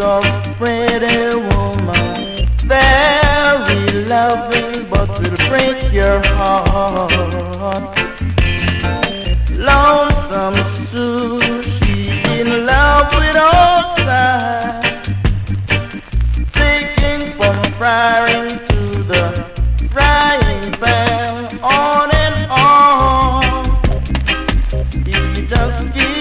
of pretty woman, very loving, but will break your heart. Lonesome Sue, she in love with outside, taking from frying to the frying pan, on and on. If you just give